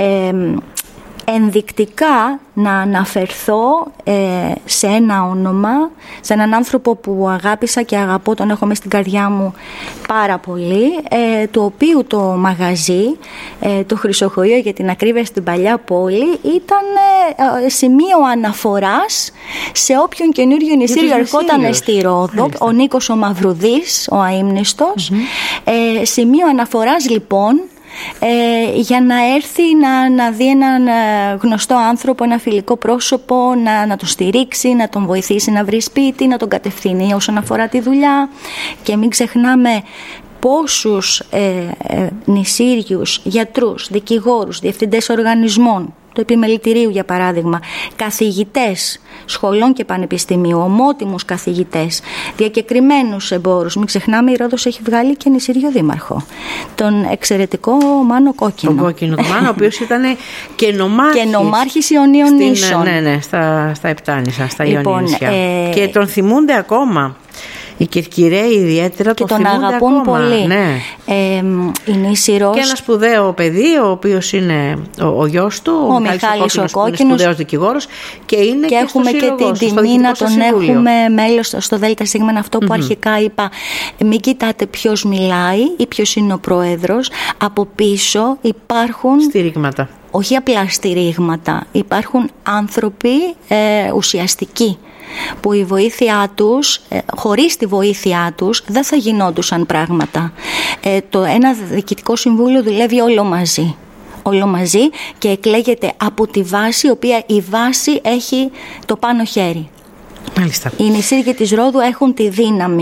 Ενδεικτικά να αναφερθώ σε ένα όνομα, σε έναν άνθρωπο που αγάπησα και αγαπώ, τον έχω μέσα στην καρδιά μου πάρα πολύ, του οποίου το μαγαζί, το Χρυσοχοείο για την ακρίβεια στην Παλιά Πόλη, ήταν σημείο αναφοράς σε όποιον καινούριο νησίριο ερχόταν στη Ρόδο. Ο Νίκος ο Μαυρουδής, ο αείμνηστος, σημείο αναφοράς λοιπόν, για να έρθει να δει έναν γνωστό άνθρωπο, ένα φιλικό πρόσωπο, να τον στηρίξει, να τον βοηθήσει να βρει σπίτι, να τον κατευθύνει όσον αφορά τη δουλειά. Και μην ξεχνάμε πόσους νησίριους, γιατρούς, δικηγόρους, διευθυντές οργανισμών, του επιμελητηρίου για παράδειγμα, καθηγητές σχολών και πανεπιστημίου, ομότιμους καθηγητές, διακεκριμένους εμπόρους. Μην ξεχνάμε, η Ρόδος έχει βγάλει και νησίριο δήμαρχο, τον εξαιρετικό Μάνο Κόκκινο. Τον Κόκκινο του Μάνο, ο οποίος ήταν και νομάρχης Ιωνίων νήσων. Ναι, στα Επτάνησα, στα Ιωνία νησιά. Και τον θυμούνται ακόμα. Οι Κερκυραίοι ιδιαίτερα και τον αγαπούν ακόμα πολύ. Ναι. Η Νήσιρος. Και ένα σπουδαίο παιδί, ο οποίος είναι ο γιος του, ο Μιχάλης ο Κόκκινος, είναι σπουδαίος δικηγόρος και είναι και έχουμε και την τιμή να τον έχουμε μέλος στο ΔΣ, αυτό που αρχικά είπα. Μην κοιτάτε ποιος μιλάει ή ποιος είναι ο πρόεδρος. Από πίσω υπάρχουν στηρίγματα. Όχι απλά στηρίγματα, υπάρχουν άνθρωποι ουσιαστικοί, που η βοήθειά τους, χωρίς τη βοήθειά τους δεν θα γινόντουσαν πράγματα. Ένα διοικητικό συμβούλιο δουλεύει όλο μαζί και εκλέγεται από τη βάση, η οποία η βάση έχει το πάνω χέρι. Μάλιστα. Οι νησίργοι της Ρόδου έχουν τη δύναμη.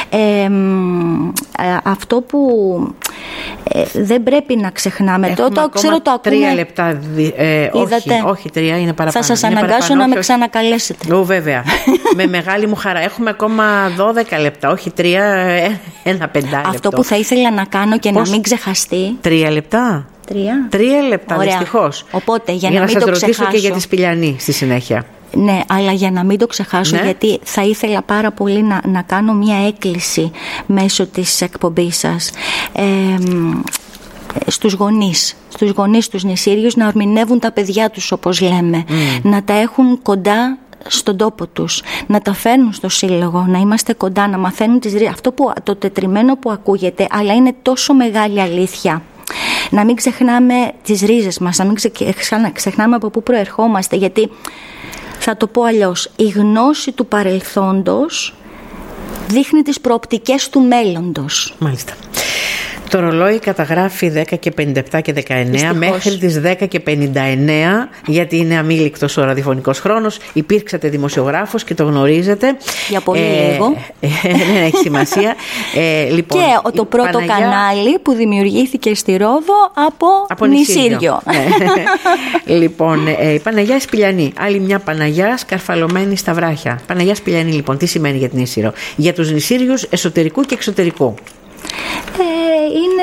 Αυτό που δεν πρέπει να ξεχνάμε. Το ξέρω, το ακούνε. 3 λεπτά. Όχι, 3 είναι παραπάνω. Θα σας αναγκάσω να με ξανακαλέσετε. Βέβαια. Με μεγάλη μου χαρά. έχουμε ακόμα 12 λεπτά. Όχι 3, ένα 5 λεπτό. Αυτό που θα ήθελα να κάνω και να μην ξεχαστεί. 3 λεπτά. 3 λεπτά, δυστυχώς. Οπότε για να μην σας το ρωτήσω ξεχάσω. Και για τη Σπηλιανή στη συνέχεια. Ναι, αλλά για να μην το ξεχάσω, γιατί θα ήθελα πάρα πολύ να κάνω μια έκκληση μέσω της εκπομπής σας στους γονείς τους νησίριους, να ορμηνεύουν τα παιδιά τους, όπως λέμε, να τα έχουν κοντά στον τόπο τους, να τα φέρνουν στο σύλλογο, να είμαστε κοντά, να μαθαίνουν τις ρίζες. Αυτό το τετριμένο που ακούγεται, αλλά είναι τόσο μεγάλη αλήθεια. Να μην ξεχνάμε τις ρίζες μας, να μην ξεχνάμε από πού προερχόμαστε, γιατί θα το πω αλλιώς, η γνώση του παρελθόντος δείχνει τις προοπτικές του μέλλοντος. Μάλιστα. Το ρολόι καταγράφει 10 και 57 και 19. Δυστυχώς. Μέχρι τις 10 και 59, γιατί είναι αμήλικτος ο ραδιοφωνικός χρόνος. Υπήρξατε δημοσιογράφος και το γνωρίζετε. Για πολύ λίγο. Δεν έχει σημασία. Λοιπόν, και το πρώτο κανάλι που δημιουργήθηκε στη Ρόδο από νησίριο. Λοιπόν, η Παναγιά Σπηλιανή. Άλλη μια Παναγιά σκαρφαλωμένη στα βράχια. Παναγιά Σπηλιανή, λοιπόν, τι σημαίνει για την Ίσυρο? Για τους νησίριους εσωτερικού και εξωτερικού. Είναι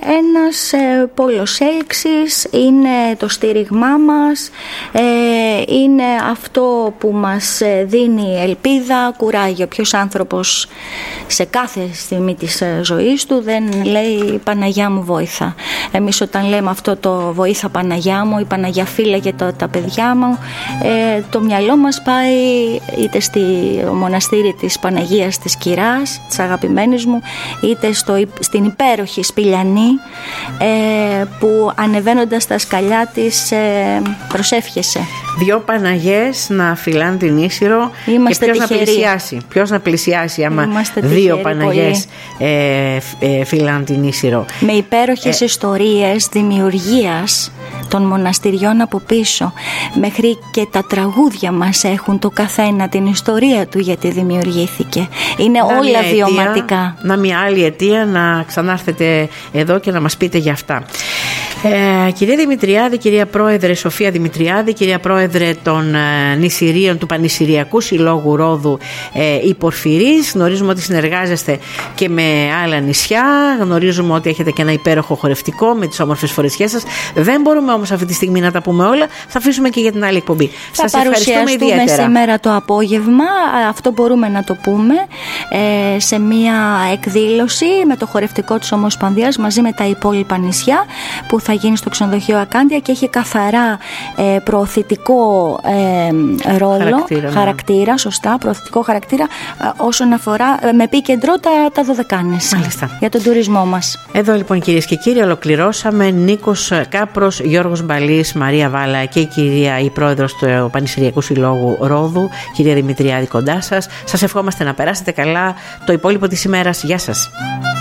ένας πόλος έλξης, είναι το στήριγμά μας, είναι αυτό που μας δίνει ελπίδα, κουράγιο. Ποιος άνθρωπος σε κάθε στιγμή της ζωής του δεν λέει «Παναγιά μου βόηθα». Εμείς όταν λέμε αυτό το «Βοήθα Παναγιά μου» ή «Παναγιά φύλαγε τα παιδιά μου», το μυαλό μας πάει είτε στη μοναστήρι της Παναγίας της Κυράς, της αγαπημένης μου, είτε στην υπέροχη Σπηλιανή, που ανεβαίνοντας τα σκαλιά της προσεύχεσαι. Δυο Παναγιές να φυλάνε την Ίσυρο. Είμαστε και ποιος να πλησιάσει άμα δύο Παναγιές φυλάνε την Ίσυρο. Με υπέροχες ιστορίες δημιουργίας των μοναστηριών από πίσω, μέχρι και τα τραγούδια μας έχουν το καθένα την ιστορία του γιατί δημιουργήθηκε. Είναι όλα βιωματικά. Να μια άλλη αιτία να ξανάρθετε εδώ και να μας πείτε για αυτά. Κυρία Δημητριάδη, κυρία Πρόεδρε Σοφία Δημητριάδη, κυρία Πρόεδρε των νησιρίων του Πανησυριακού Συλλόγου Ρόδου η Πορφυρής, γνωρίζουμε ότι συνεργάζεστε και με άλλα νησιά, γνωρίζουμε ότι έχετε και ένα υπέροχο χορευτικό με τις όμορφες φορεσιές σας. Δεν μπορούμε όμως αυτή τη στιγμή να τα πούμε όλα, θα αφήσουμε και για την άλλη εκπομπή. Σας ευχαριστούμε ιδιαίτερα. Σήμερα το απόγευμα, αυτό μπορούμε να το πούμε, σε μια εκδήλωση με το χορευτικό της Ομοσπονδίας μαζί με τα υπόλοιπα νησιά, που θα γίνει στο ξενοδοχείο Ακάντια και έχει καθαρά προωθητικό ρόλο, χαρακτήρα, σωστά, προωθητικό χαρακτήρα όσον αφορά, με επίκεντρο τα Δωδεκάνησα. Μάλιστα. Για τον τουρισμό μας. Εδώ λοιπόν κυρίες και κύριοι ολοκληρώσαμε. Νίκος Κάπρος, Γιώργος Μπαλής, Μαρία Βάλα και η πρόεδρος του Πανησυριακού Συλλόγου Ρόδου, κυρία Δημητριάδη, κοντά σας. Σας ευχόμαστε να περάσετε καλά το υπόλοιπο της ημέρας. Γεια σας.